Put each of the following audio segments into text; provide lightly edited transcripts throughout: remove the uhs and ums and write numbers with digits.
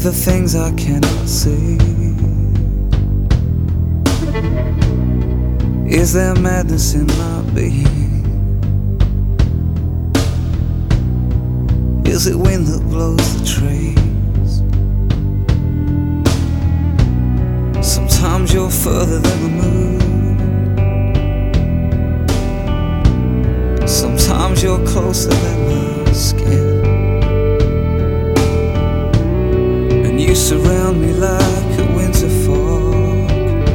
the things I cannot see? Is there madness in my being? Is it wind that blows the trees? Sometimes you're further than the moon. Sometimes you're closer than my skin. And you surround me like a winter fog.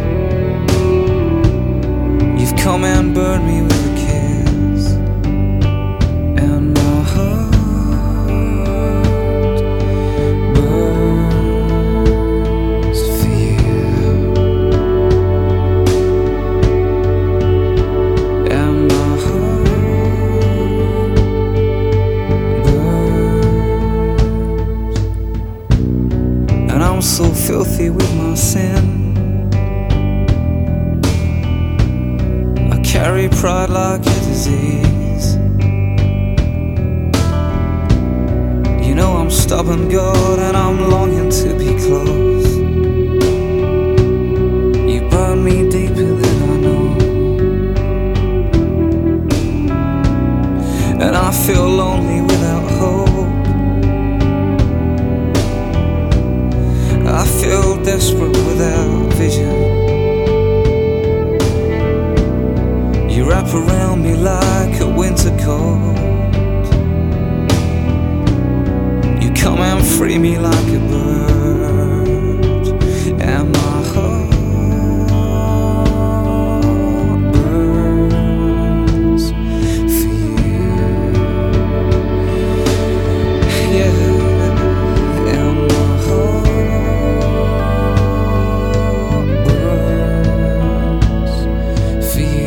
You've come and burned me with a kiss. And my heart burns for you. And my heart burns. And I'm so filthy with my sin. Carry pride like a disease. You know I'm stubborn, God, and I'm longing to be close. You burn me deeper than I know. And I feel lonely without hope. I feel desperate without vision. You wrap around me like a winter coat. You come and free me like a bird. And my heart burns for you. Yeah. And my heart burns for you.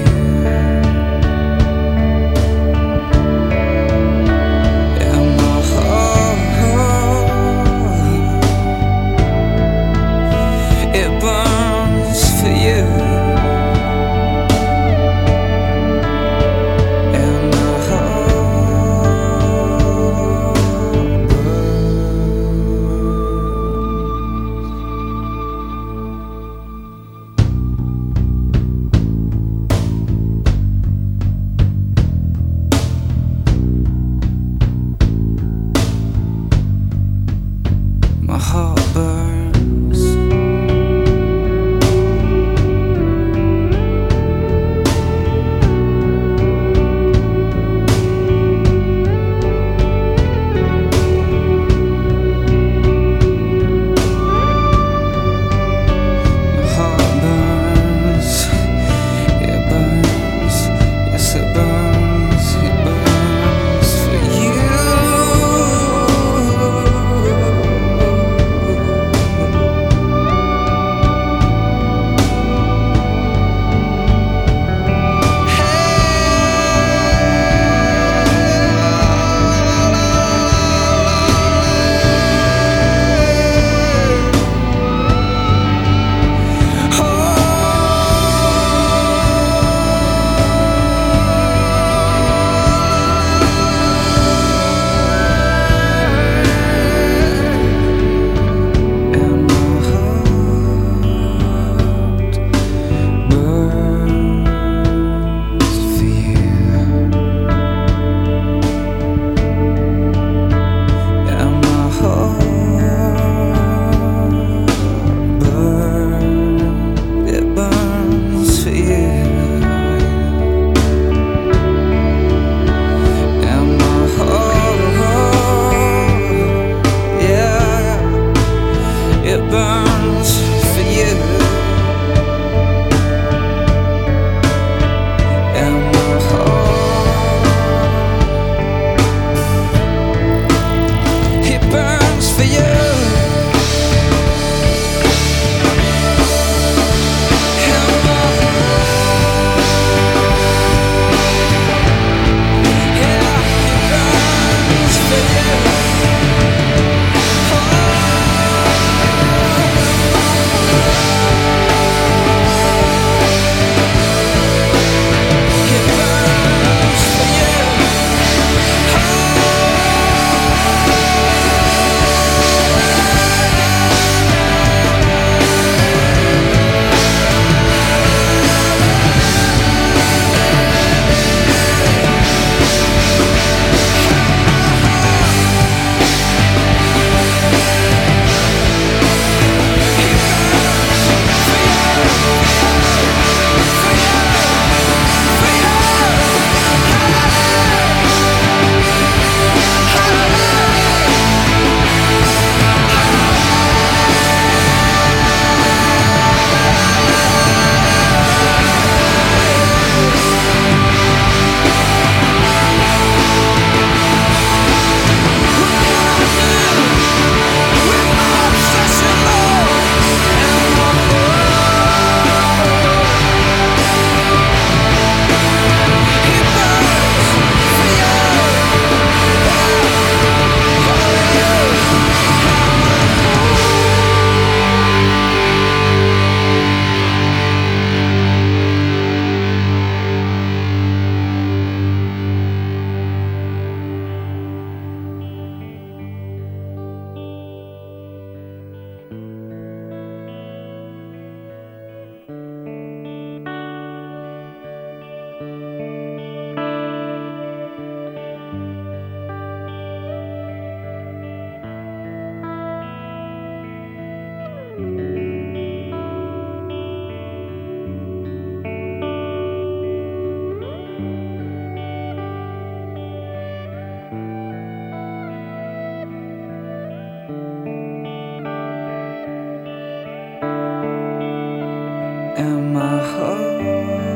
and my heart